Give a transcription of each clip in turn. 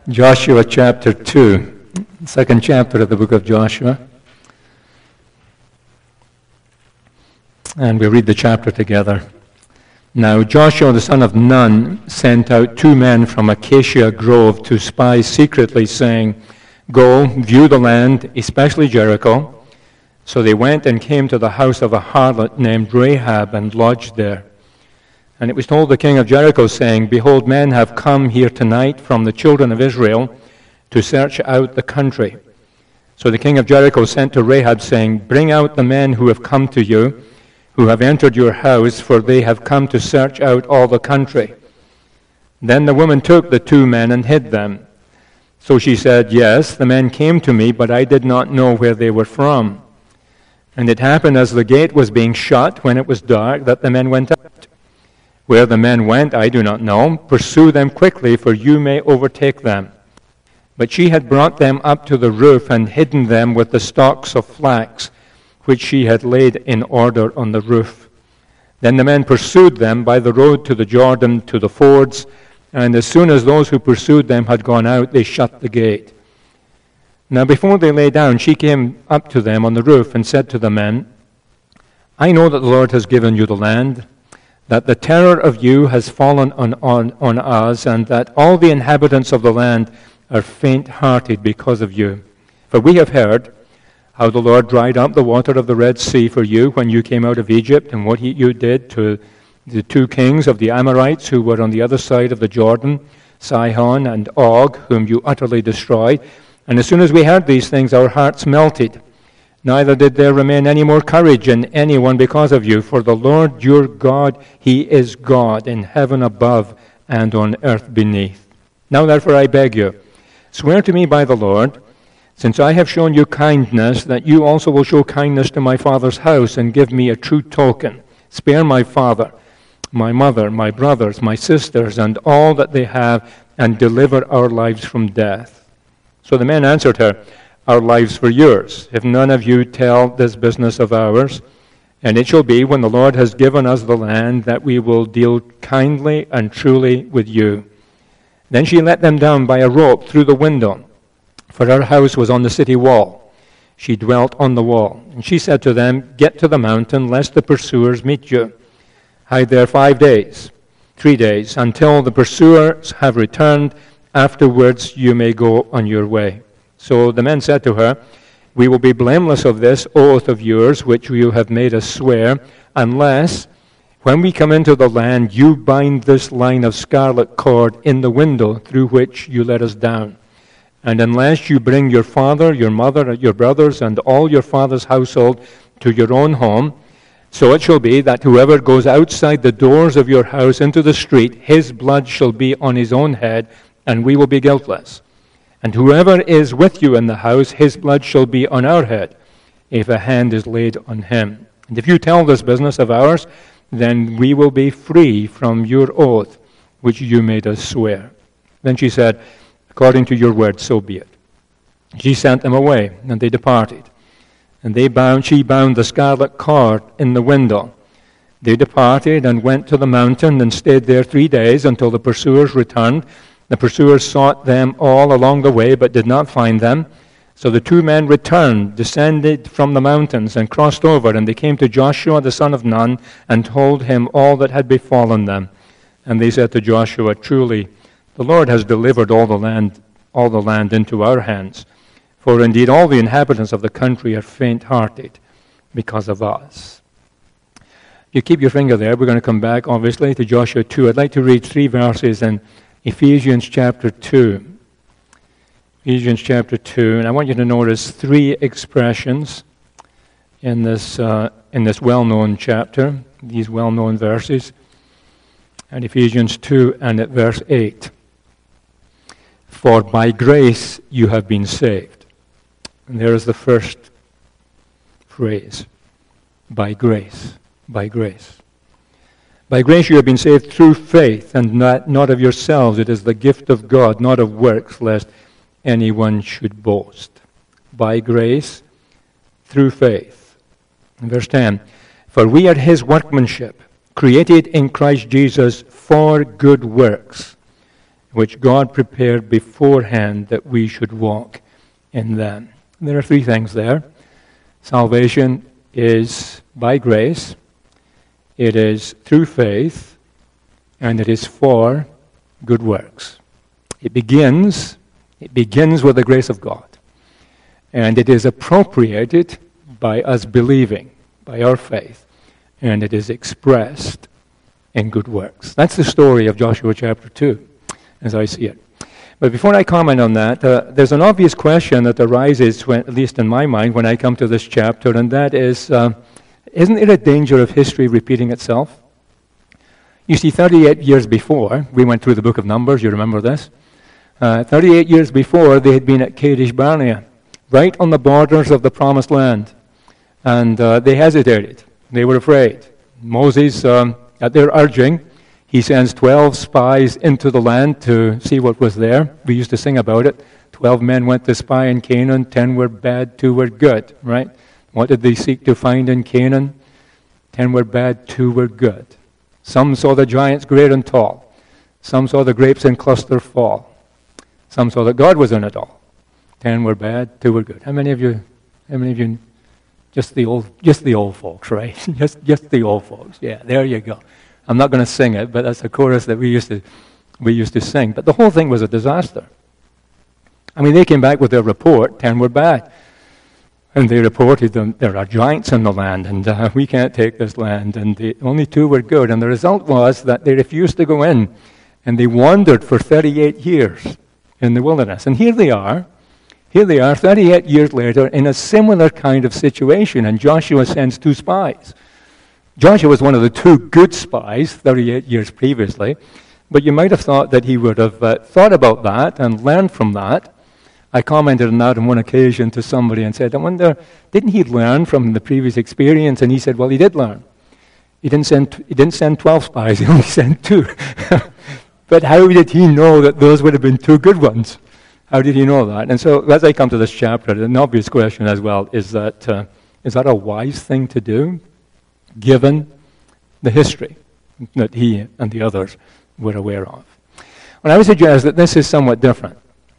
Joshua chapter 2, second chapter of the book of Joshua. And we read the chapter together. Now Joshua the son of Nun sent out 2 men from Acacia Grove to spy secretly, saying, "Go, view the land, especially Jericho." So they went and came to the house of a harlot named Rahab and lodged there. And it was told the king of Jericho, saying, "Behold, men have come here tonight from the children of Israel to search out the country." So the king of Jericho sent to Rahab, saying, "Bring out the men who have come to you, who have entered your house, for they have come to search out all the country." Then the woman took the 2 men and hid them. So she said, "Yes, the men came to me, but I did not know where they were from. And it happened as the gate was being shut, when it was dark, that the men went out. Where the men went, I do not know. Pursue them quickly, for you may overtake them." But she had brought them up to the roof and hidden them with the stalks of flax, which she had laid in order on the roof. Then the men pursued them by the road to the Jordan, to the fords, and as soon as those who pursued them had gone out, they shut the gate. Now before they lay down, she came up to them on the roof and said to the men, "I know that the Lord has given you the land, that the terror of you has fallen on us, and that all the inhabitants of the land are faint-hearted because of you. For we have heard how the Lord dried up the water of the Red Sea for you when you came out of Egypt, and what you did to the 2 kings of the Amorites who were on the other side of the Jordan, Sihon and Og, whom you utterly destroyed. And as soon as we heard these things, our hearts melted. Neither did there remain any more courage in anyone because of you. For the Lord your God, He is God in heaven above and on earth beneath. Now therefore I beg you, swear to me by the Lord, since I have shown you kindness, that you also will show kindness to my father's house, and give me a true token. Spare my father, my mother, my brothers, my sisters, and all that they have, and deliver our lives from death." So the men answered her, "Our lives for yours, if none of you tell this business of ours. And it shall be, when the Lord has given us the land, that we will deal kindly and truly with you." Then she let them down by a rope through the window, for her house was on the city wall. She dwelt on the wall. And she said to them, "Get to the mountain, lest the pursuers meet you. Hide there 3 days, until the pursuers have returned. Afterwards you may go on your way." So the men said to her, "We will be blameless of this oath of yours, which you have made us swear, unless, when we come into the land, you bind this line of scarlet cord in the window through which you let us down. And unless you bring your father, your mother, your brothers, and all your father's household to your own home, so it shall be that whoever goes outside the doors of your house into the street, his blood shall be on his own head, and we will be guiltless. And whoever is with you in the house, his blood shall be on our head, if a hand is laid on him. And if you tell this business of ours, then we will be free from your oath, which you made us swear." Then she said, "According to your word, so be it." She sent them away, and they departed. And she bound the scarlet cord in the window. They departed and went to the mountain and stayed there 3 days until the pursuers returned. The pursuers sought them all along the way, but did not find them. So the 2 men returned, descended from the mountains, and crossed over, and they came to Joshua the son of Nun, and told him all that had befallen them. And they said to Joshua, "Truly, the Lord has delivered all the land into our hands. For indeed all the inhabitants of the country are faint-hearted because of us." You keep your finger there. We're going to come back, obviously, to Joshua 2. I'd like to read 3 verses in Ephesians chapter 2. Ephesians chapter 2. And I want you to notice 3 expressions in this well-known chapter, these well-known verses. And Ephesians 2 and at verse 8. "For by grace you have been saved." And there is the first phrase. By grace. By grace. "By grace you have been saved through faith, and not of yourselves. It is the gift of God, not of works, lest anyone should boast." By grace, through faith. In verse 10, "For we are His workmanship, created in Christ Jesus for good works, which God prepared beforehand that we should walk in them. There are three things there. Salvation is by grace, it is through faith, and it is for good works. It begins with the grace of God. And it is appropriated by us believing, by our faith. And it is expressed in good works. That's the story of Joshua chapter 2, as I see it. But before I comment on that, there's an obvious question that arises, at least in my mind, when I come to this chapter, and that is, isn't there a danger of history repeating itself? You see, 38 years before, we went through the book of Numbers, you remember this? 38 years before, they had been at Kadesh Barnea, right on the borders of the Promised Land. And they hesitated. They were afraid. Moses, at their urging, he sends 12 spies into the land to see what was there. We used to sing about it. 12 men went to spy in Canaan. 10 were bad, 2 were good, right? What did they seek to find in Canaan? 10 were bad, 2 were good. Some saw the giants great and tall. Some saw the grapes in cluster fall. Some saw that God was in it all. 10 were bad, 2 were good. How many of you, just the old folks, right? just the old folks. Yeah, there you go. I'm not going to sing it, but that's a chorus that we used to sing. But the whole thing was a disaster. I mean, they came back with their report, 10 were bad. And they reported them, there are giants in the land, and we can't take this land. And only 2 were good. And the result was that they refused to go in. And they wandered for 38 years in the wilderness. And here they are, 38 years later, in a similar kind of situation. And Joshua sends 2 spies. Joshua was one of the 2 good spies 38 years previously. But you might have thought that he would have thought about that and learned from that. I commented on that on one occasion to somebody and said, I wonder, didn't he learn from the previous experience? And he said, well, he did learn. He didn't send 12 spies, he only sent 2. But how did he know that those would have been 2 good ones? How did he know that? And so as I come to this chapter, an obvious question as well is that a wise thing to do, given the history that he and the others were aware of? Well, I would suggest that this is somewhat different.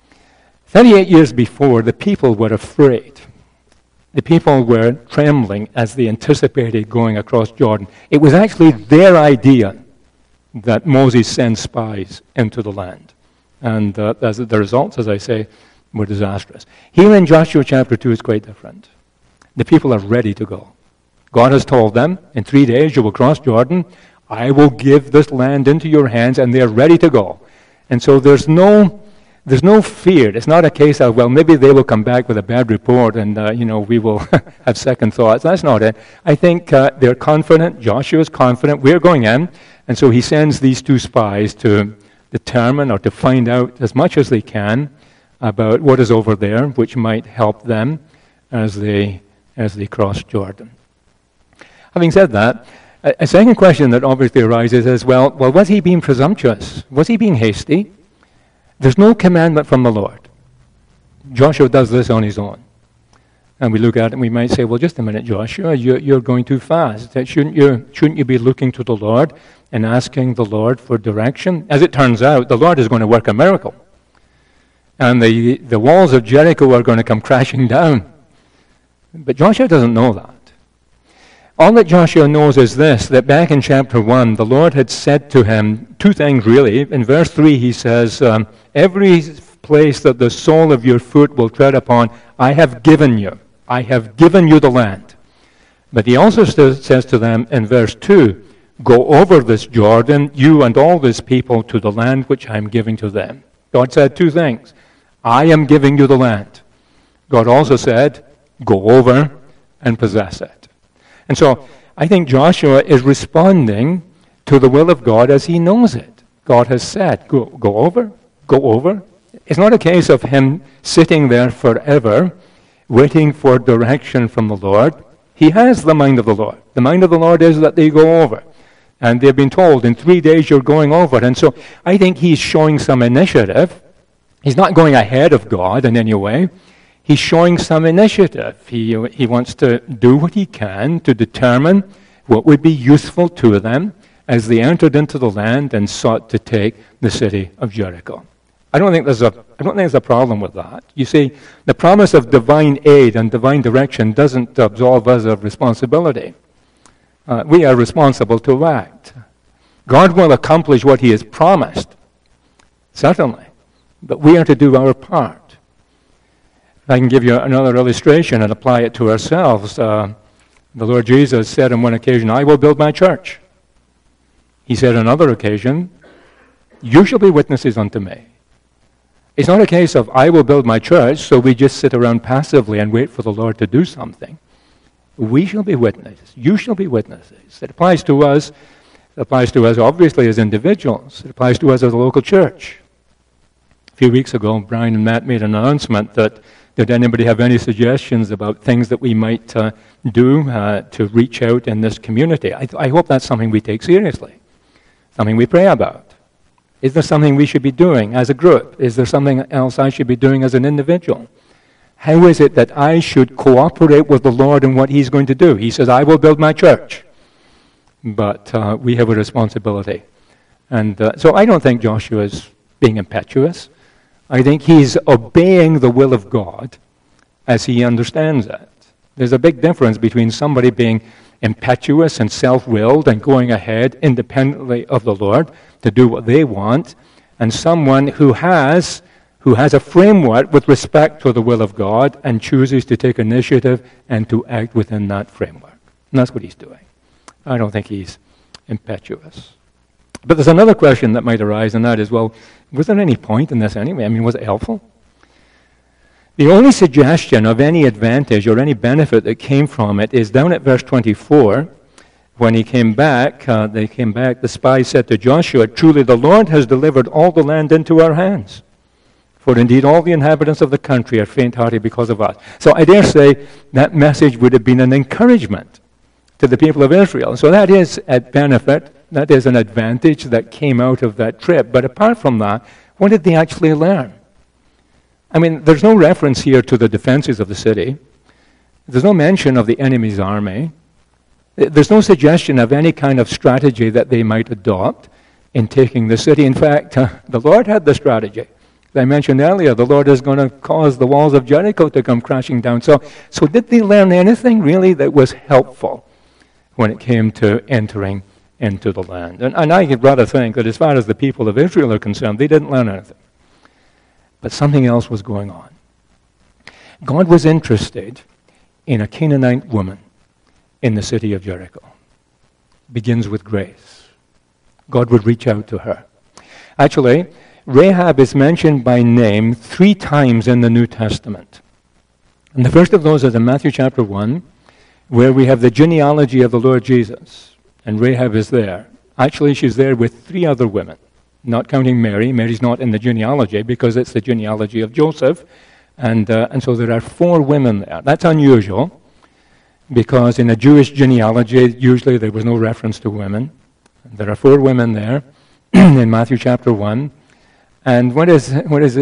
38 years before, the people were afraid. The people were trembling as they anticipated going across Jordan. It was actually their idea that Moses send spies into the land. And as the results, as I say, were disastrous. Here in Joshua chapter 2 is quite different. The people are ready to go. God has told them, in 3 days you will cross Jordan. I will give this land into your hands, and they're ready to go. And so there's no fear. It's not a case of, well, maybe they will come back with a bad report and, we will have second thoughts. That's not it. I think they're confident. Joshua's confident. We're going in. And so he sends these 2 spies to determine or to find out as much as they can about what is over there, which might help them as they cross Jordan. Having said that, a second question that obviously arises is, well, was he being presumptuous? Was he being hasty? There's no commandment from the Lord. Joshua does this on his own. And we look at it and we might say, well, just a minute, Joshua, you're going too fast. Shouldn't you be looking to the Lord and asking the Lord for direction? As it turns out, the Lord is going to work a miracle. And the walls of Jericho are going to come crashing down. But Joshua doesn't know that. All that Joshua knows is this, that back in chapter 1, the Lord had said to him 2 things really. In verse 3 he says, every place that the sole of your foot will tread upon, I have given you. I have given you the land. But he also says to them in verse 2, go over this Jordan, you and all this people, to the land which I am giving to them. God said 2 things. I am giving you the land. God also said, go over and possess it. And so I think Joshua is responding to the will of God as he knows it. God has said, go over. It's not a case of him sitting there forever waiting for direction from the Lord. He has the mind of the Lord. The mind of the Lord is that they go over. And they've been told, in 3 days you're going over. And so I think he's showing some initiative. He's not going ahead of God in any way. He's showing some initiative. He wants to do what he can to determine what would be useful to them as they entered into the land and sought to take the city of Jericho. I don't think there's a problem with that. You see, the promise of divine aid and divine direction doesn't absolve us of responsibility. We are responsible to act. God will accomplish what He has promised, certainly, but we are to do our part. I can give you another illustration and apply it to ourselves. The Lord Jesus said on one occasion, "I will build my church." He said on another occasion, "You shall be witnesses unto me." It's not a case of, I will build my church, so we just sit around passively and wait for the Lord to do something. We shall be witnesses. You shall be witnesses. It applies to us. It applies to us, obviously, as individuals. It applies to us as a local church. A few weeks ago, Brian and Matt made an announcement that, did anybody have any suggestions about things that we might do to reach out in this community? I hope that's something we take seriously, something we pray about. Is there something we should be doing as a group? Is there something else I should be doing as an individual? How is it that I should cooperate with the Lord in what He's going to do? He says, "I will build my church." But we have a responsibility. And so I don't think Joshua is being impetuous. I think he's obeying the will of God as he understands it. There's a big difference between somebody being impetuous and self-willed and going ahead independently of the Lord to do what they want, and someone who has a framework with respect to the will of God and chooses to take initiative and to act within that framework. And that's what he's doing. I don't think he's impetuous. But there's another question that might arise, and that is, well, was there any point in this anyway? I mean, was it helpful? The only suggestion of any advantage or any benefit that came from it is down at verse 24. When they came back, the spies said to Joshua, "Truly the Lord has delivered all the land into our hands. For indeed all the inhabitants of the country are faint-hearted because of us." So I dare say that message would have been an encouragement to the people of Israel. So that is a benefit, that is an advantage that came out of that trip. But apart from that, what did they actually learn? I mean, there's no reference here to the defenses of the city. There's no mention of the enemy's army. There's no suggestion of any kind of strategy that they might adopt in taking the city. In fact, the Lord had the strategy. As I mentioned earlier, the Lord is going to cause the walls of Jericho to come crashing down. So did they learn anything really that was helpful when it came to entering into the land? And I would rather think that as far as the people of Israel are concerned, they didn't learn anything. But something else was going on. God was interested in a Canaanite woman in the city of Jericho. Begins with grace. God would reach out to her. Actually, Rahab is mentioned by name 3 times in the New Testament. And the first of those is in Matthew chapter 1, where we have the genealogy of the Lord Jesus. And Rahab is there. Actually, she's there with 3 other women, not counting Mary. Mary's not in the genealogy because it's the genealogy of Joseph. And so there are 4 women there. That's unusual because in a Jewish genealogy, usually there was no reference to women. There are 4 women there in Matthew chapter 1. And what is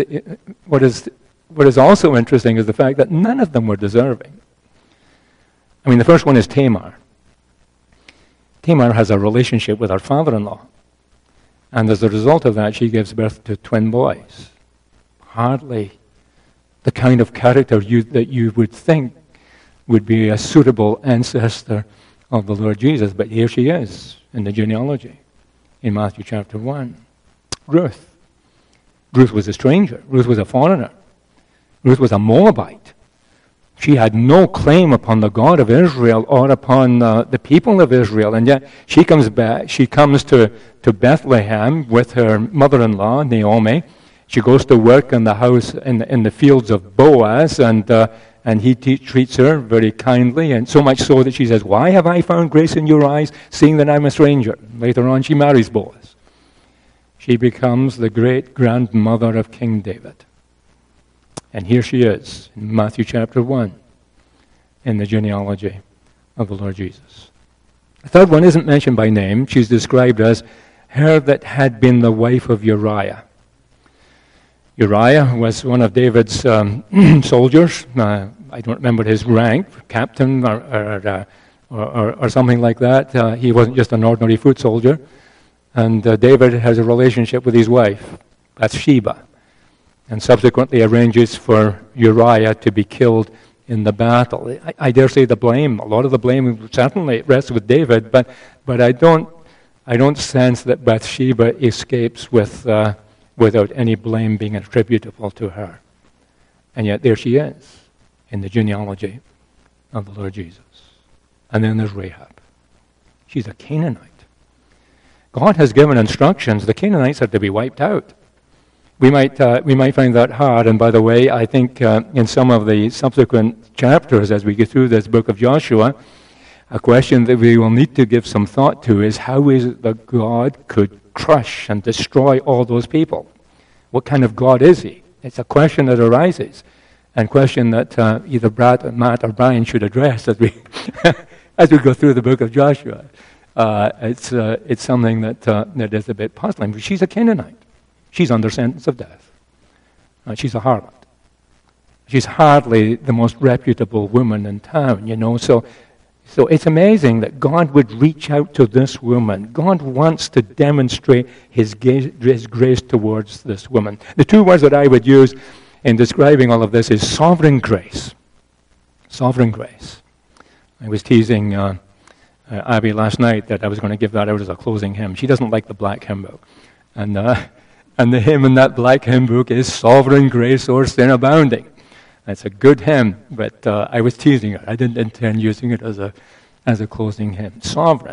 also interesting is the fact that none of them were deserving. I mean, the first one is Tamar. Tamar has a relationship with her father-in-law. And as a result of that, she gives birth to twin boys. Hardly the kind of character that you would think would be a suitable ancestor of the Lord Jesus. But here she is in the genealogy in Matthew chapter 1. Ruth. Ruth was a stranger. Ruth was a foreigner. Ruth was a Moabite. She had no claim upon the God of Israel or upon the people of Israel. And yet she comes back. She comes to Bethlehem with her mother-in-law, Naomi. She goes to work in the house in the fields of Boaz, and he treats her very kindly, and so much so that she says, "Why have I found grace in your eyes, seeing that I'm a stranger?" Later on, she marries Boaz. She becomes the great-grandmother of King David. And here she is, in Matthew chapter 1, in the genealogy of the Lord Jesus. The third one isn't mentioned by name. She's described as her that had been the wife of Uriah. Uriah was one of David's soldiers. I don't remember his rank, captain or or something like that. He wasn't just an ordinary foot soldier. And David has a relationship with his wife, Bathsheba, and subsequently arranges for Uriah to be killed in the battle. I dare say a lot of the blame certainly rests with David, but I don't sense that Bathsheba escapes without any blame being attributable to her. And yet there she is in the genealogy of the Lord Jesus. And then there's Rahab. She's a Canaanite. God has given instructions. The Canaanites are to be wiped out. We might find that hard. And by the way, I think in some of the subsequent chapters as we get through this book of Joshua, a question that we will need to give some thought to is how is it that God could crush and destroy all those people? What kind of God is he? It's a question that arises, and a question that either Matt or Brian should address as we as we go through the book of Joshua. It's something that is a bit puzzling. She's a Canaanite. She's under sentence of death. She's a harlot. She's hardly the most reputable woman in town, So it's amazing that God would reach out to this woman. God wants to demonstrate his grace towards this woman. The two words that I would use in describing all of this is sovereign grace. Sovereign grace. I was teasing Abby last night that I was going to give that out as a closing hymn. She doesn't like the black hymn book. And the hymn in that black hymn book is Sovereign Grace O'er Sin Abounding. That's a good hymn, but I was teasing her. I didn't intend using it as a closing hymn. Sovereign.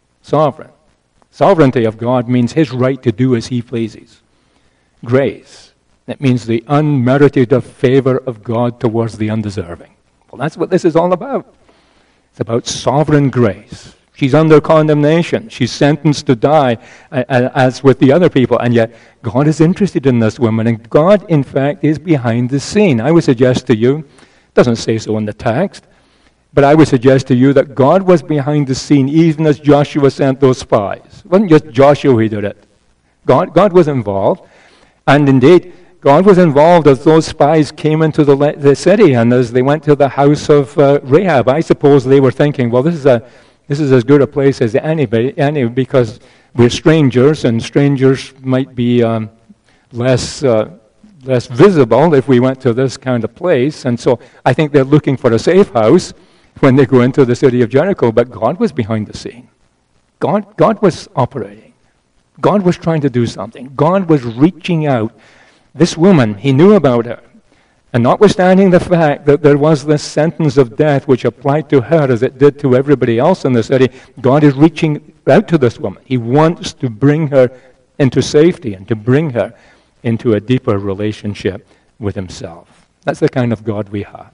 Sovereignty of God means his right to do as he pleases. Grace. That means the unmerited favor of God towards the undeserving. Well, that's what this is all about. It's about sovereign grace. She's under condemnation. She's sentenced to die, as with the other people. And yet, God is interested in this woman. And God, in fact, is behind the scene. I would suggest to you, it doesn't say so in the text, but I would suggest to you that God was behind the scene even as Joshua sent those spies. It wasn't just Joshua who did it. God was involved. And indeed, God was involved as those spies came into the city and as they went to the house of Rahab. I suppose they were thinking, well, this is as good a place as any because we're strangers, and strangers might be less visible if we went to this kind of place. And so I think they're looking for a safe house when they go into the city of Jericho. But God was behind the scene. God was operating. God was trying to do something. God was reaching out. This woman, he knew about her. And notwithstanding the fact that there was this sentence of death which applied to her as it did to everybody else in the city, God is reaching out to this woman. He wants to bring her into safety and to bring her into a deeper relationship with himself. That's the kind of God we have.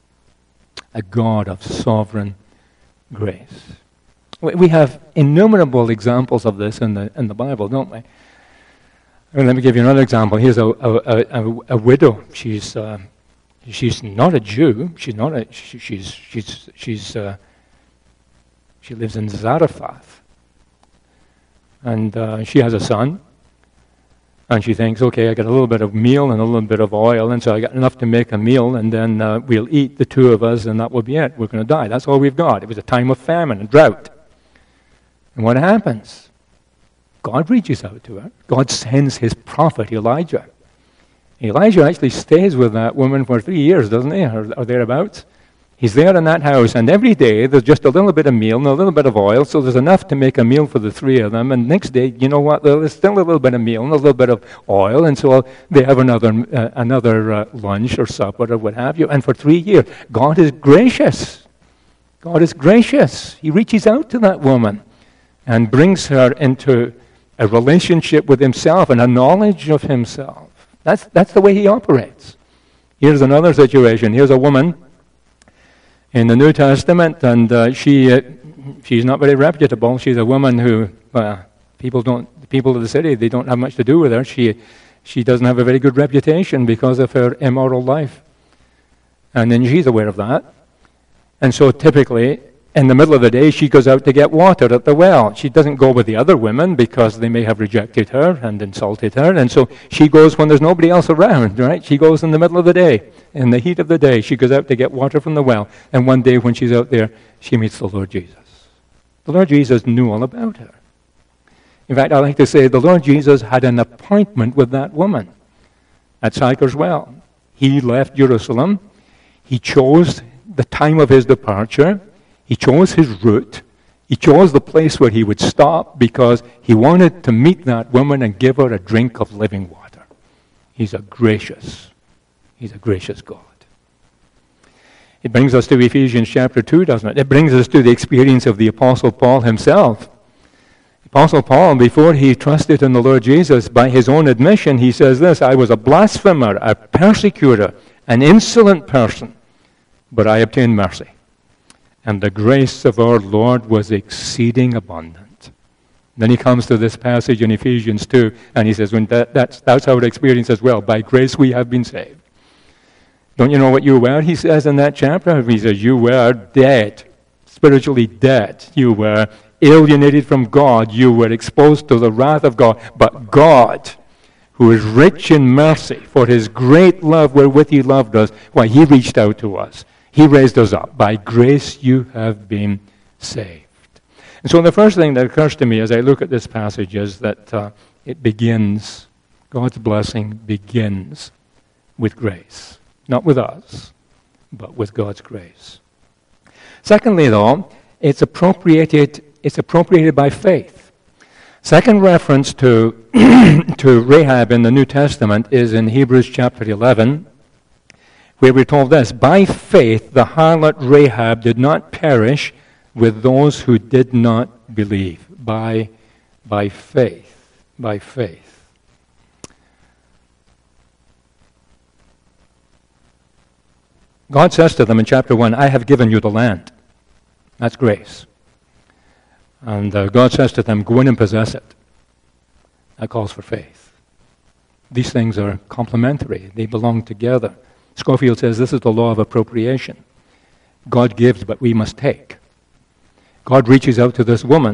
A God of sovereign grace. We have innumerable examples of this in the Bible, don't we? Let me give you another example. Here's a widow. She's not a Jew. She lives in Zarephath, and she has a son. And she thinks, okay, I got a little bit of meal and a little bit of oil, and so I got enough to make a meal, and then we'll eat, the two of us, and that will be it. We're going to die. That's all we've got. It was a time of famine and drought. And what happens? God reaches out to her. God sends his prophet, Elijah. Elijah actually stays with that woman for 3 years, doesn't he, or thereabouts? He's there in that house, and every day there's just a little bit of meal and a little bit of oil, so there's enough to make a meal for the three of them. And next day, you know what, there's still a little bit of meal and a little bit of oil, and so they have another lunch or supper or what have you. And for 3 years, God is gracious. God is gracious. He reaches out to that woman and brings her into a relationship with himself and a knowledge of himself. That's the way he operates. Here's another situation. Here's a woman in the New Testament, and she's not very reputable. She's a woman who people of the city, they don't have much to do with her. She doesn't have a very good reputation because of her immoral life, and then she's aware of that. And so typically, in the middle of the day, she goes out to get water at the well. She doesn't go with the other women because they may have rejected her and insulted her. And so she goes when there's nobody else around, right? She goes in the middle of the day. In the heat of the day, she goes out to get water from the well. And one day when she's out there, she meets the Lord Jesus. The Lord Jesus knew all about her. In fact, I like to say the Lord Jesus had an appointment with that woman at Sychar's well. He left Jerusalem. He chose the time of his departure. He chose his route. He chose the place where he would stop because he wanted to meet that woman and give her a drink of living water. He's a gracious God. It brings us to Ephesians chapter 2, doesn't it? It brings us to the experience of the Apostle Paul himself. Apostle Paul, before he trusted in the Lord Jesus, by his own admission, he says this, I was a blasphemer, a persecutor, an insolent person, but I obtained mercy. And the grace of our Lord was exceeding abundant. Then he comes to this passage in Ephesians 2, and he says, that's our experience as well. By grace we have been saved. Don't you know what you were, he says in that chapter? He says, you were dead, spiritually dead. You were alienated from God. You were exposed to the wrath of God. But God, who is rich in mercy, for his great love wherewith he loved us, why, he reached out to us. He raised us up. By grace you have been saved. And so the first thing that occurs to me as I look at this passage is that it begins, God's blessing begins with grace. Not with us, but with God's grace. Secondly, though, it's appropriated by faith. Second reference to, to Rahab in the New Testament is in Hebrews chapter 11, where we're told this, by faith the harlot Rahab did not perish with those who did not believe. By faith. By faith. God says to them in chapter 1, I have given you the land. That's grace. And God says to them, go in and possess it. That calls for faith. These things are complementary. They belong together. Scofield says this is the law of appropriation. God gives, but we must take. God reaches out to this woman,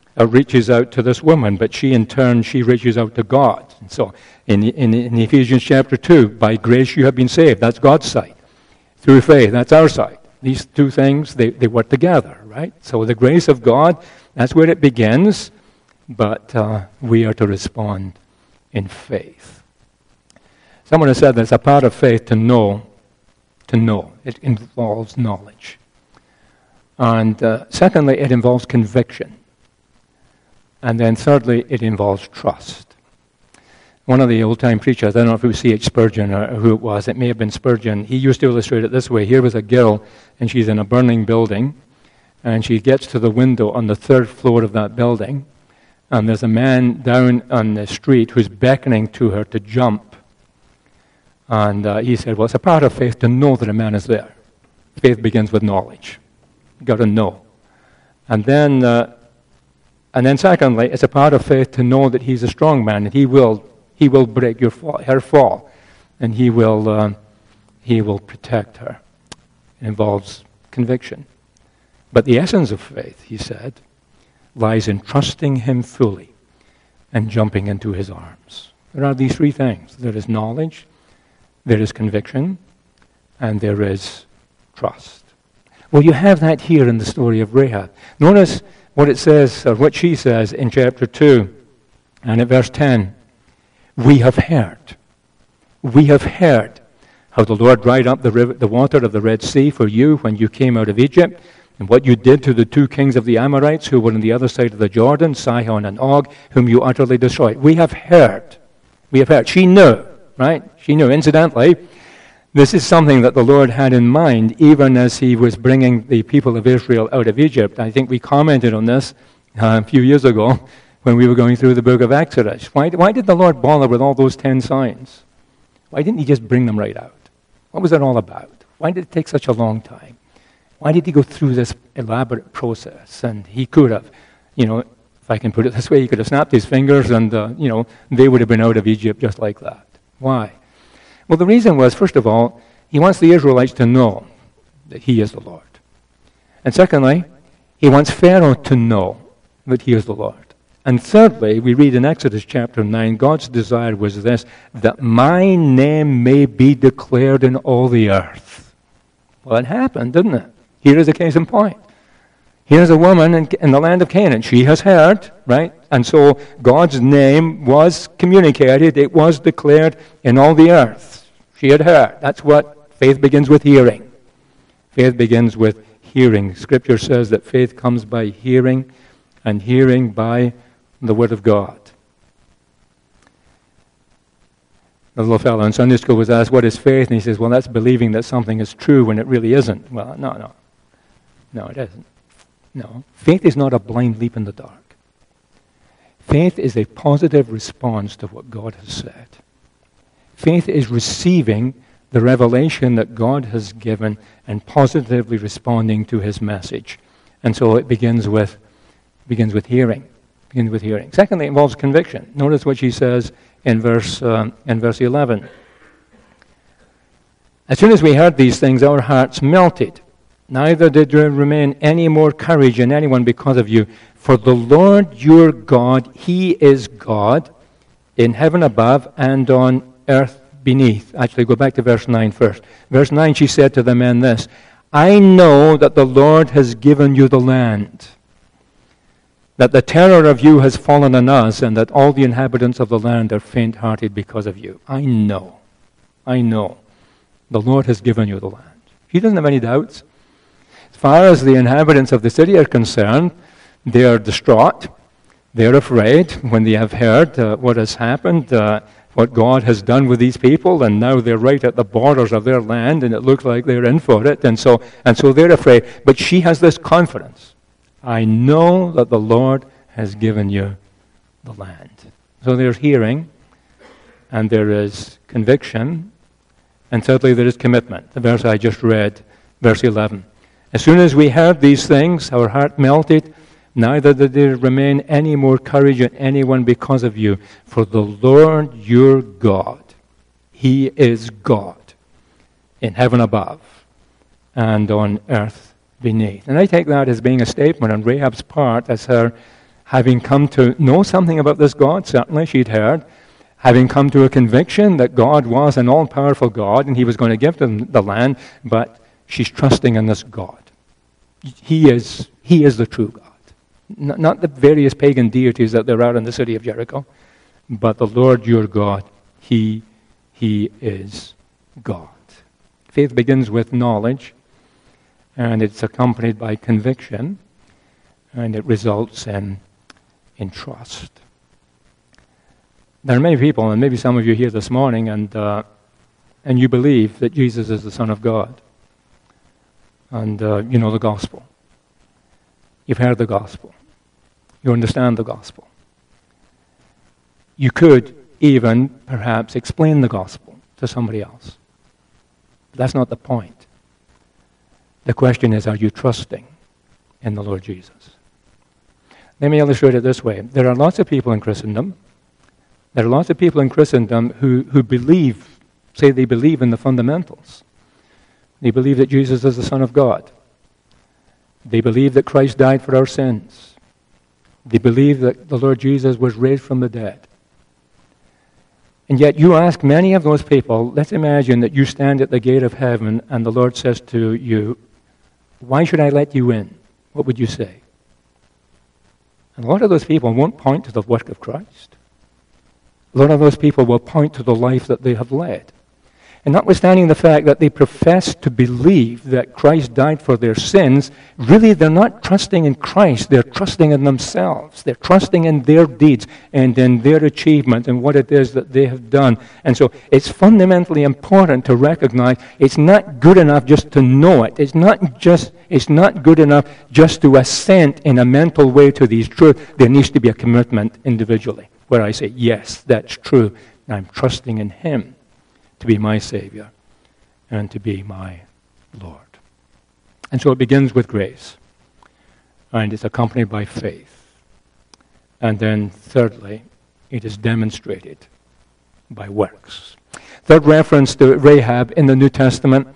but she in turn, she reaches out to God. And so in Ephesians chapter 2, by grace you have been saved. That's God's side. Through faith, that's our side. These two things, they work together, right? So the grace of God, that's where it begins, but we are to respond in faith. Someone has said that it's a part of faith to know. It involves knowledge. And secondly, it involves conviction. And then thirdly, it involves trust. One of the old-time preachers, I don't know if it was C.H. Spurgeon or who it was, it may have been Spurgeon, he used to illustrate it this way. Here was a girl, and she's in a burning building, and she gets to the window on the third floor of that building, and there's a man down on the street who's beckoning to her to jump. And he said, well, it's a part of faith to know that a man is there. Faith begins with knowledge. You've got to know. And then secondly, it's a part of faith to know that he's a strong man, and he will break her fall, and he will protect her. It involves conviction. But the essence of faith, he said, lies in trusting him fully and jumping into his arms. There are these three things. There is knowledge, there is conviction, and there is trust. Well, you have that here in the story of Rahab. Notice what it says, or what she says in chapter 2 and at verse 10. We have heard how the Lord dried up the water of the Red Sea for you when you came out of Egypt, and what you did to the two kings of the Amorites who were on the other side of the Jordan, Sihon and Og, whom you utterly destroyed. We have heard. She knew, right? She knew. Incidentally, this is something that the Lord had in mind even as he was bringing the people of Israel out of Egypt. I think we commented on this a few years ago when we were going through the book of Exodus. Why did the Lord bother with all those 10 signs? Why didn't he just bring them right out? What was it all about? Why did it take such a long time? Why did he go through this elaborate process? And he could have, if I can put it this way, he could have snapped his fingers and, they would have been out of Egypt just like that. Why? Well, the reason was, first of all, he wants the Israelites to know that he is the Lord. And secondly, He wants Pharaoh to know that he is the Lord. And thirdly, we read in Exodus chapter 9, God's desire was this, that my name may be declared in all the earth. Well, it happened, didn't it? Here is a case in point. Here's a woman in the land of Canaan. She has heard, right? And so God's name was communicated. It was declared in all the earth. She had heard. That's what faith begins with, hearing. Faith begins with hearing. Scripture says that faith comes by hearing, and hearing by the Word of God. The little fellow in Sunday school was asked, what is faith? And he says, well, that's believing that something is true when it really isn't. Well, no. No, it isn't. No. Faith is not a blind leap in the dark. Faith is a positive response to what God has said. Faith is receiving the revelation that God has given and positively responding to His message. And so it begins with hearing. Secondly, it involves conviction. Notice what she says in verse 11. As soon as we heard these things, our hearts melted. Neither did there remain any more courage in anyone because of you. For the Lord your God, He is God in heaven above and on earth beneath. Actually, go back to verse 9 first. Verse 9, she said to the men this, I know that the Lord has given you the land, that the terror of you has fallen on us, and that all the inhabitants of the land are faint-hearted because of you. I know. The Lord has given you the land. She doesn't have any doubts. As far as the inhabitants of the city are concerned, they are distraught. They're afraid when they have heard what has happened, what God has done with these people, and now they're right at the borders of their land, and it looks like they're in for it, and so they're afraid. But she has this confidence. I know that the Lord has given you the land. So there's hearing, and there is conviction, and thirdly there is commitment. The verse I just read, verse 11. As soon as we heard these things, our heart melted. Neither did there remain any more courage in anyone because of you. For the Lord your God, He is God in heaven above and on earth beneath. And I take that as being a statement on Rahab's part, as her having come to know something about this God. Certainly she'd heard, having come to a conviction that God was an all-powerful God and He was going to give them the land, but she's trusting in this God. He is the true God. Not the various pagan deities that there are in the city of Jericho, but the Lord your God, He is God. Faith begins with knowledge, and it's accompanied by conviction, and it results in trust. There are many people, and maybe some of you here this morning, and you believe that Jesus is the Son of God. And you know the gospel. You've heard the gospel. You understand the gospel. You could even, perhaps, explain the gospel to somebody else. But that's not the point. The question is, are you trusting in the Lord Jesus? Let me illustrate it this way. There are lots of people in Christendom. There are lots of people in Christendom who believe, say they believe in the fundamentals. They believe that Jesus is the Son of God. They believe that Christ died for our sins. They believe that the Lord Jesus was raised from the dead. And yet you ask many of those people, let's imagine that you stand at the gate of heaven and the Lord says to you, why should I let you in? What would you say? And a lot of those people won't point to the work of Christ. A lot of those people will point to the life that they have led. And notwithstanding the fact that they profess to believe that Christ died for their sins, really they're not trusting in Christ. They're trusting in themselves. They're trusting in their deeds and in their achievement and what it is that they have done. And so it's fundamentally important to recognize it's not good enough just to know it. It's not good enough just to assent in a mental way to these truths. There needs to be a commitment individually where I say, yes, that's true. I'm trusting in Him to be my Savior and to be my Lord. And so it begins with grace, and it's accompanied by faith. And then thirdly, it is demonstrated by works. Third reference to Rahab in the New Testament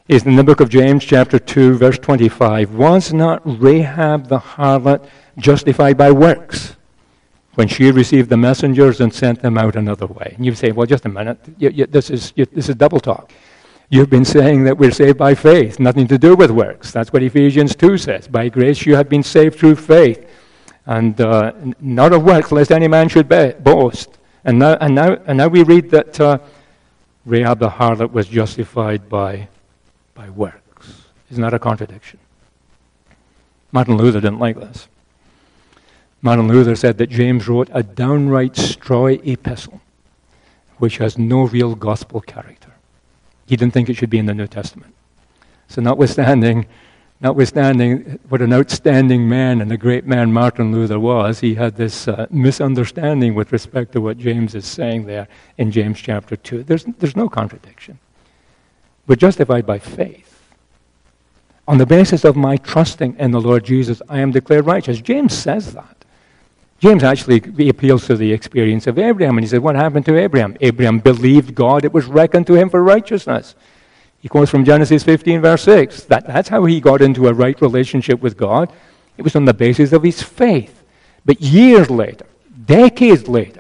is in the book of James, chapter 2, verse 25. Was not Rahab the harlot justified by works when she received the messengers and sent them out another way? And you say, well, just a minute. This is double talk. You've been saying that we're saved by faith, nothing to do with works. That's what Ephesians 2 says. By grace you have been saved through faith, and not of works, lest any man should boast. And now we read that Rahab the harlot was justified by works. Isn't that a contradiction? Martin Luther didn't like this. Martin Luther said that James wrote a downright straw epistle, which has no real gospel character. He didn't think it should be in the New Testament. So notwithstanding what an outstanding man and a great man Martin Luther was, he had this misunderstanding with respect to what James is saying there in James chapter 2. There's no contradiction. We're justified by faith. On the basis of my trusting in the Lord Jesus, I am declared righteous. James says that. James actually appeals to the experience of Abraham, and he said, what happened to Abraham? Abraham believed God, it was reckoned to him for righteousness. He quotes from Genesis 15, verse 6. That's how he got into a right relationship with God. It was on the basis of his faith. But years later, decades later,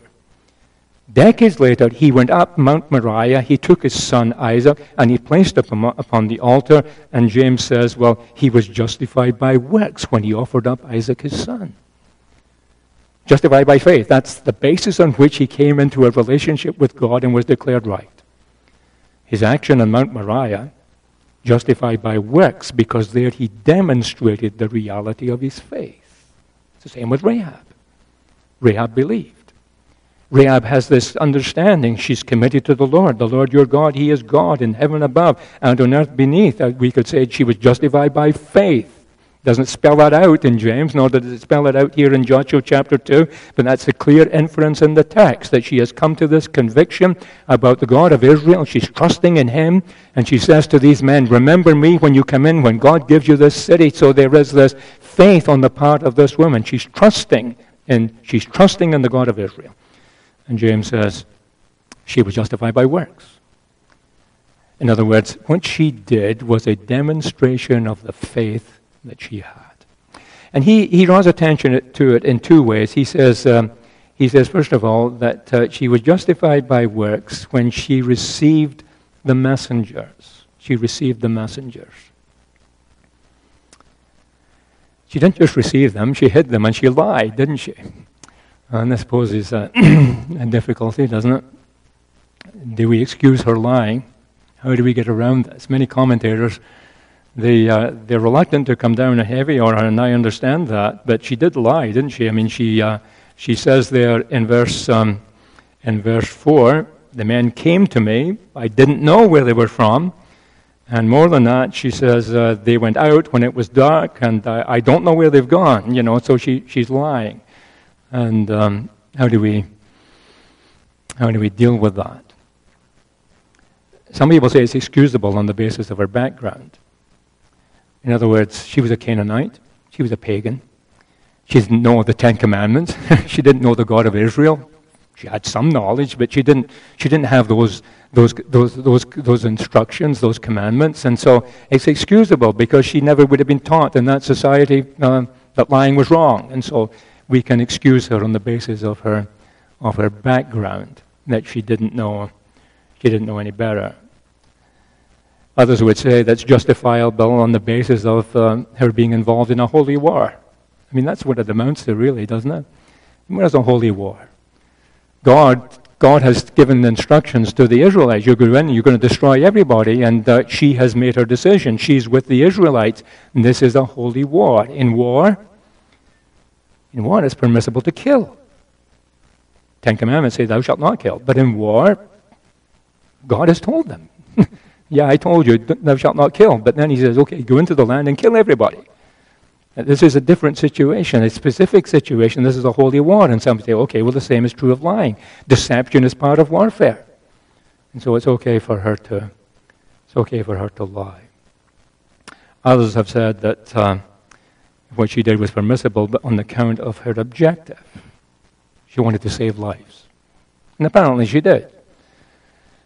he went up Mount Moriah, he took his son Isaac, and he placed him upon the altar, and James says, well, he was justified by works when he offered up Isaac his son. Justified by faith. That's the basis on which he came into a relationship with God and was declared right. His action on Mount Moriah, justified by works, because there he demonstrated the reality of his faith. It's the same with Rahab. Rahab believed. Rahab has this understanding. She's committed to the Lord your God. He is God in heaven above and on earth beneath. We could say she was justified by faith. Doesn't spell that out in James, nor does it spell it out here in Joshua chapter 2, but that's a clear inference in the text, that she has come to this conviction about the God of Israel. She's trusting in him, and she says to these men, remember me when you come in, when God gives you this city. So there is this faith on the part of this woman. She's trusting in the God of Israel. And James says she was justified by works. In other words, what she did was a demonstration of the faith that she had. And he draws attention to it in two ways. He says, first of all, that she was justified by works when she received the messengers. She received the messengers. She didn't just receive them, she hid them, and she lied, didn't she? And this poses a difficulty, doesn't it? Do we excuse her lying? How do we get around this? Many commentators, they're reluctant to come down heavy on her, and I understand that. But she did lie, didn't she? I mean, she says there in verse 4, the men came to me. I didn't know where they were from. And more than that, she says they went out when it was dark, and I don't know where they've gone. So she's lying. And how do we deal with that? Some people say it's excusable on the basis of her background. In other words, she was a Canaanite. She was a pagan. She didn't know the Ten Commandments. She didn't know the God of Israel. She had some knowledge, but she didn't have those instructions, those commandments. And so it's excusable because she never would have been taught in that society that lying was wrong. And so we can excuse her on the basis of her background, that she didn't know any better. Others would say that's justifiable on the basis of her being involved in a holy war. I mean, that's what it amounts to, really, doesn't it? What is a holy war? God has given instructions to the Israelites. You go in, you're going to destroy everybody, and she has made her decision. She's with the Israelites, and this is a holy war. In war, it's permissible to kill. Ten Commandments say, thou shalt not kill. But in war, God has told them. Yeah, I told you, thou shalt not kill. But then he says, okay, go into the land and kill everybody. This is a different situation, a specific situation. This is a holy war. And some say, okay, well, the same is true of lying. Deception is part of warfare. And so it's okay for her to lie. Others have said that what she did was permissible, but on account of her objective. She wanted to save lives. And apparently she did.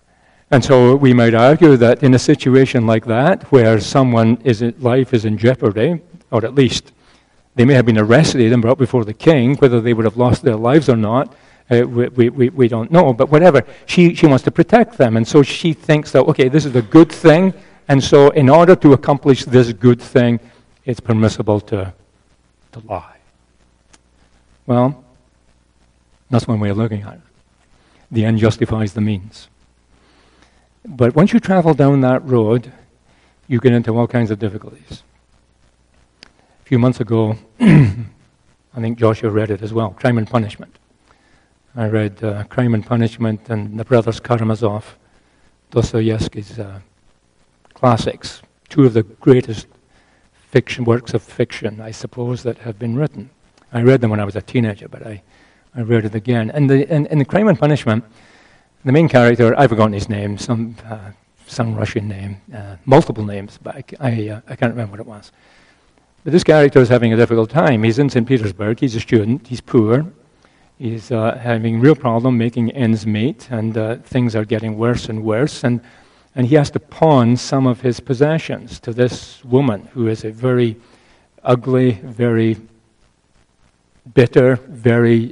And so we might argue that in a situation like that, where someone's life is in jeopardy, or at least they may have been arrested and brought before the king, whether they would have lost their lives or not, we don't know. But whatever, she wants to protect them. And so she thinks that, okay, this is a good thing, and so in order to accomplish this good thing, it's permissible to lie. Well, that's one way of looking at it. The end justifies the means. But once you travel down that road, you get into all kinds of difficulties. A few months ago, I think Joshua read it as well, Crime and Punishment. I read Crime and Punishment and the Brothers Karamazov, Dostoevsky's classics, two of the greatest works of fiction, I suppose, that have been written. I read them when I was a teenager, but I read it again. And in the Crime and Punishment, the main character, I've forgotten his name, some Russian name, multiple names, but I can't remember what it was. But this character is having a difficult time. He's in St. Petersburg, he's a student, he's poor, he's having real problem making ends meet, and things are getting worse and worse, and he has to pawn some of his possessions to this woman who is a very ugly, very bitter, very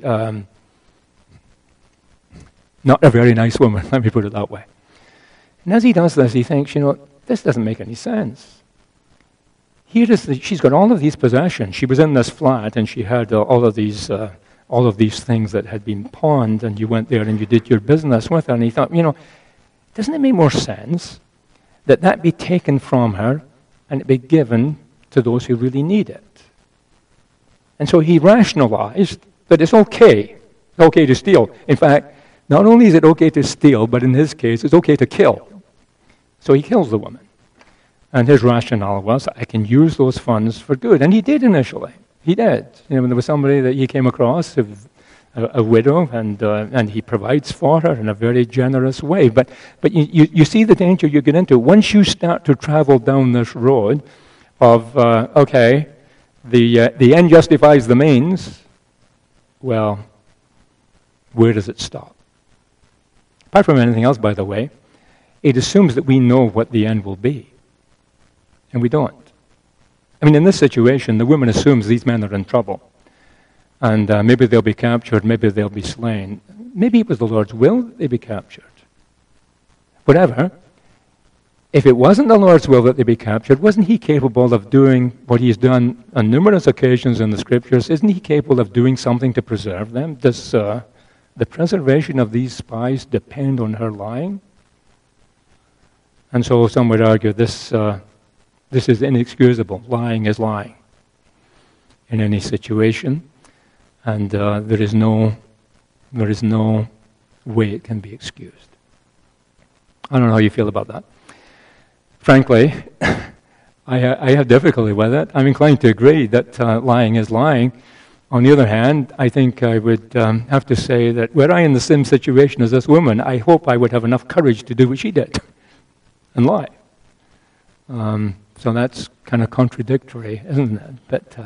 not a very nice woman, let me put it that way. And as he does this, he thinks, this doesn't make any sense. She's got all of these possessions. She was in this flat, and she had all of these things that had been pawned, and you went there and you did your business with her. And he thought, doesn't it make more sense that be taken from her and it be given to those who really need it? And so he rationalized that it's okay to steal. In fact, not only is it okay to steal, but in his case, it's okay to kill. So he kills the woman. And his rationale was, I can use those funds for good. And he did initially. He did. When there was somebody that he came across, a widow, and he provides for her in a very generous way. But you see the danger you get into. Once you start to travel down this road of, the end justifies the means, well, where does it stop? Apart from anything else, by the way, it assumes that we know what the end will be. And we don't. In this situation, the woman assumes these men are in trouble. And maybe they'll be captured, maybe they'll be slain. Maybe it was the Lord's will that they be captured. Whatever. If it wasn't the Lord's will that they be captured, wasn't he capable of doing what he's done on numerous occasions in the Scriptures? Isn't he capable of doing something to preserve them? Does the preservation of these spies depend on her lying? And so some would argue this is inexcusable. Lying is lying in any situation, and there is no way it can be excused. I don't know how you feel about that. Frankly, I have difficulty with it. I'm inclined to agree that lying is lying. On the other hand, I think I would have to say that were I in the same situation as this woman, I hope I would have enough courage to do what she did and lie. So that's kind of contradictory, isn't it? But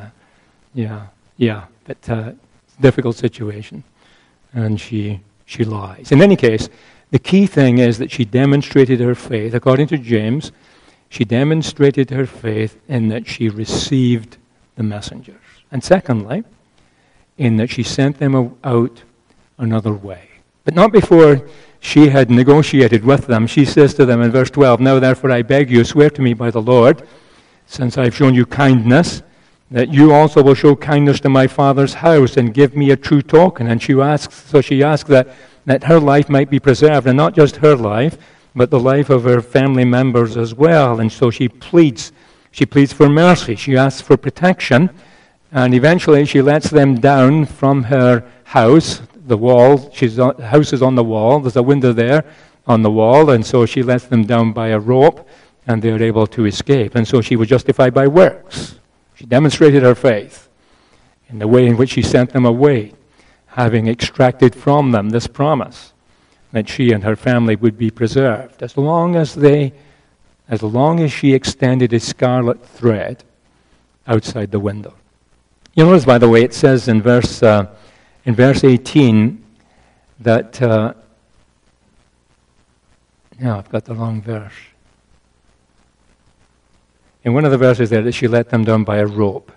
it's a difficult situation, and she lies. In any case, the key thing is that she demonstrated her faith. According to James, she demonstrated her faith in that she received the messengers. And secondly, in that she sent them out another way. But not before she had negotiated with them. She says to them in verse 12, Now therefore I beg you, swear to me by the Lord, since I have shown you kindness, that you also will show kindness to my father's house and give me a true token. And she asks that her life might be preserved, and not just her life, but the life of her family members as well. And so she pleads for mercy. She asks for protection. And eventually she lets them down from her house, the wall. The house is on the wall. There's a window there on the wall. And so she lets them down by a rope, and they're able to escape. And so she was justified by works. She demonstrated her faith in the way in which she sent them away, having extracted from them this promise that she and her family would be preserved, as long as she extended a scarlet thread outside the window. You notice, by the way, it says in verse 18 that No, I've got the wrong verse. In one of the verses there, that she let them down by a rope.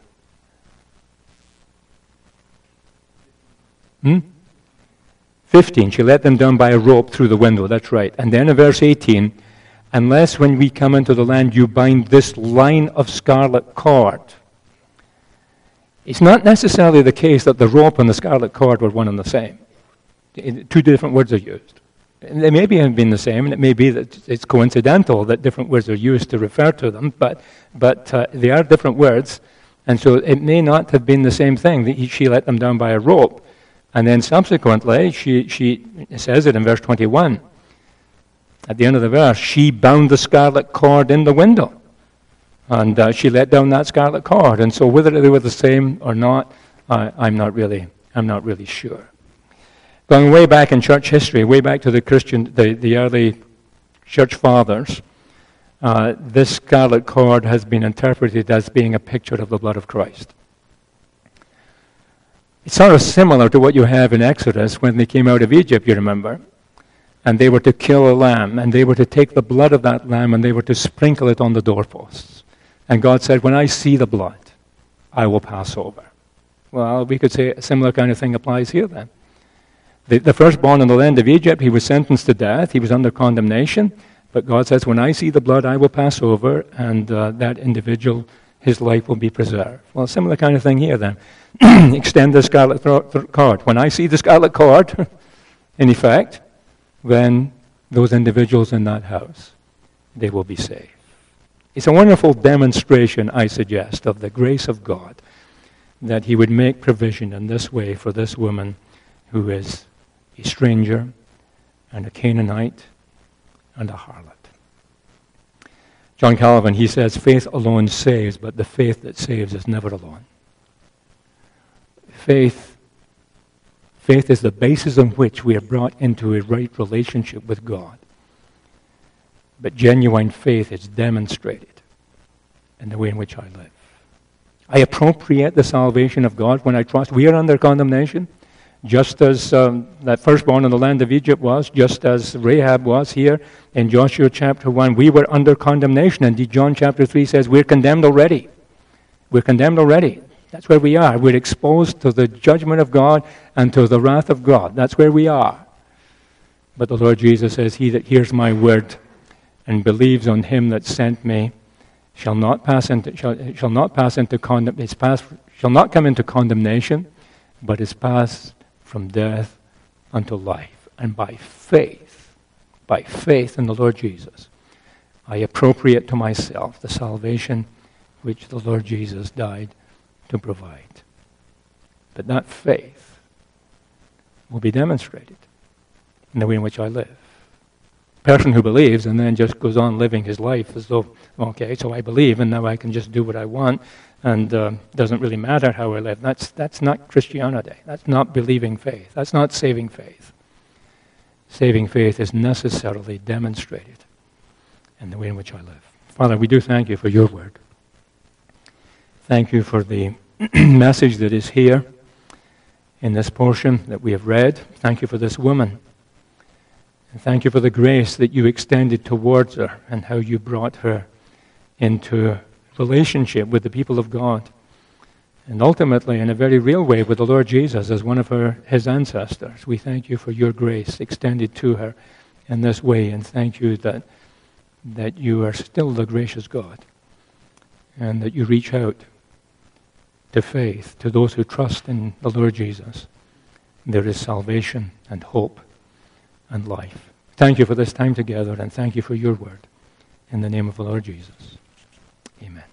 15, she let them down by a rope through the window, that's right. And then in verse 18, unless when we come into the land you bind this line of scarlet cord. It's not necessarily the case that the rope and the scarlet cord were one and the same. Two different words are used. They may have been the same, and it may be that it's coincidental that different words are used to refer to them, but they are different words, and so it may not have been the same thing. She let them down by a rope. And then subsequently, she says it in verse 21. At the end of the verse, she bound the scarlet cord in the window. And she let down that scarlet cord. And so whether they were the same or not, I'm not really sure. Going way back in church history, way back to the early church fathers, this scarlet cord has been interpreted as being a picture of the blood of Christ. It's sort of similar to what you have in Exodus when they came out of Egypt, you remember. And they were to kill a lamb, and they were to take the blood of that lamb, and they were to sprinkle it on the doorposts. And God said, when I see the blood, I will pass over. Well, we could say a similar kind of thing applies here then. The firstborn in the land of Egypt, he was sentenced to death. He was under condemnation. But God says, when I see the blood, I will pass over, and that individual, his life will be preserved. Well, similar kind of thing here then. Extend the scarlet cord. When I see the scarlet cord, in effect, then those individuals in that house, they will be saved. It's a wonderful demonstration, I suggest, of the grace of God, that he would make provision in this way for this woman who is a stranger and a Canaanite and a harlot. John Calvin, he says, faith alone saves, but the faith that saves is never alone. Faith is the basis on which we are brought into a right relationship with God. But genuine faith is demonstrated in the way in which I live. I appropriate the salvation of God when I trust. We are under condemnation, just as that firstborn in the land of Egypt was, just as Rahab was here in Joshua chapter 1. We were under condemnation. Indeed, John chapter 3 says we're condemned already. We're condemned already. That's where we are. We're exposed to the judgment of God and to the wrath of God. That's where we are. But the Lord Jesus says, he that hears my word and believes on him that sent me shall not come into condemnation, but is passed from death unto life. And by faith in the Lord Jesus, I appropriate to myself the salvation which the Lord Jesus died to provide. But that faith will be demonstrated in the way in which I live. A person who believes and then just goes on living his life as though, okay, so I believe and now I can just do what I want and doesn't really matter how I live. That's not Christianity. That's not believing faith. That's not saving faith. Saving faith is necessarily demonstrated in the way in which I live. Father, we do thank you for your word. Thank you for the message that is here in this portion that we have read. Thank you for this woman. And thank you for the grace that you extended towards her and how you brought her into relationship with the people of God. And ultimately, in a very real way, with the Lord Jesus as one of his ancestors. We thank you for your grace extended to her in this way. And thank you that you are still the gracious God. And that you reach out to faith, to those who trust in the Lord Jesus. There is salvation and hope and life. Thank you for this time together, and thank you for your word. In the name of the Lord Jesus. Amen.